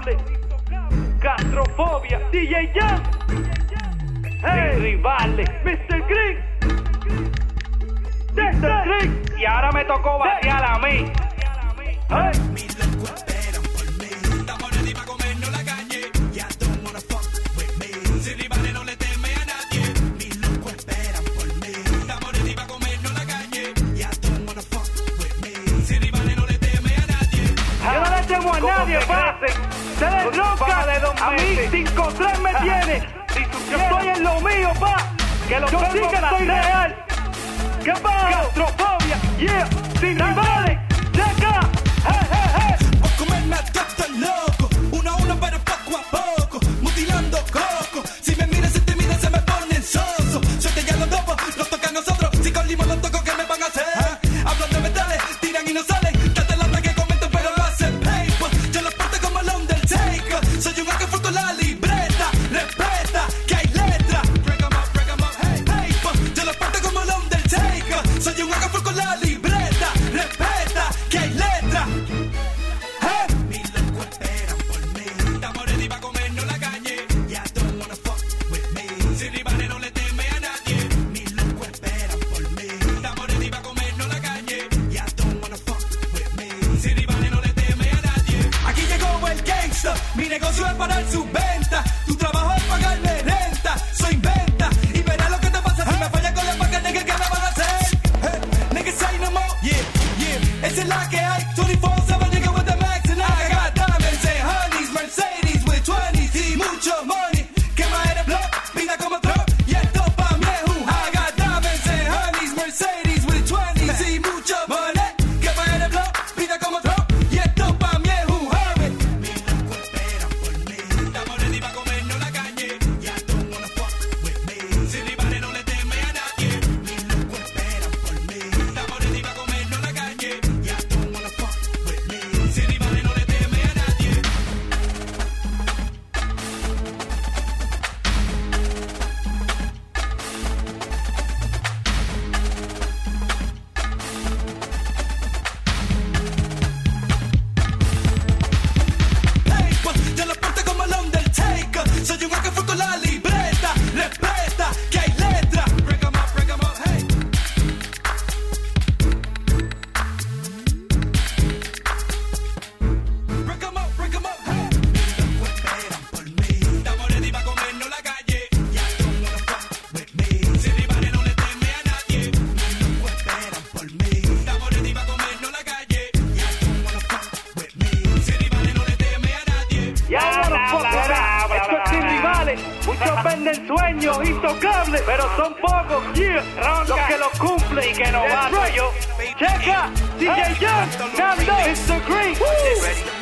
Intocable, Castrofobia, DJ Jan, hey, sin rivales, Mr. Green, Mr. Green, y ahora me tocó vaciar a mí. Hey. Mis locos esperan por mí. Estamos ready para comernos la calle. Ya don't wanna fuck with me. Sin rivales no le teme a nadie. Mis locos esperan por mí. Estamos ready para comernos la calle. Ya don't wanna fuck with me. Sin rivales no le teme a nadie. Yo no le temo a nadie, pa. Se les ronca. A mí 5-3 me tiene. Yo estoy en lo mío, pa. Que yo sí que estoy real. ¿Qué pasa? Castrofobia, yeah. Sin rivales. Checa. Voy a comerme a todos estos locos. Uno a uno, pero poco a poco. Mutilando coco. Si me miran, si te miran, se me ponen soso. Suerte ya los dopos, los toca a nosotros. Si con limón los toco, ¿qué me van a hacer? Hablan de metales, tiran y no salen. Date lata que comento, pero lo hacen paper. Yo los porto como el Undertaker. Soy un ángel con la libreta. Respeta que hay letra. Break 'em up, hey, paper. Yo los porto como el Undertaker. Soy un ángel con la libreta. Respeta que hay letra. Mis locos esperan por mí. Estamos ready para comernos la calle. Ya don't wanna fuck with me. Sin rivales no le teme a nadie. Mis locos esperan por mí. Estamos ready para comernos la calle. Ya don't wanna fuck with me. Sin rivales no le teme a nadie. Aquí llegó el gangsta. Mi negocio es parar su venta. Tu trabajo es pagarme renta. Soy inventa. Y verás lo que te pasa si me fallas con la paca, nigga, ¿qué me van a hacer? Nigga, say no more. Yeah. Esa es la que hay. 24/7, nigga, with the max. And I got diamonds and honeys. Mercedes with 20s y mucho money. Quema el block, vida como truck. Y esto pa' mí es un I got diamonds and honeys. Mercedes with 20s y mucho money. Quema el block, vida como truck. Y esto pa' mí es un hurry. Mis locos esperan por mí. Estamos ready pa' comernos la calle. Ya don't wanna fuck with me. Sin rivales no le teme a nadie. Mis locos esperan por mí. Estamos ready pa' comernos la calle. Ya don't wanna fuck with me. Sin rivales no le teme a nadie. Paper, yo lo porto como el Undertaker. Soy un ángel con la libreta. Respeta que hay letra. Break 'em up, hey. Break 'em up, hey. Mis locos esperan por mí. Estamos ready pa' comernos la calle. Ya don't wanna fuck with me. Sin rivales no le teme a nadie. Mis locos esperan por mí. Estamos ready pa' comernos la calle. Ya don't wanna fuck with me. Sin rivales no le teme a nadie. Ya esto es sin rivales. Muchos venden sueños intocables, pero son pocos, los que los cumplen. Y que no That's bato right. yo. Checa, DJ Jan, Nando, Mr. Green.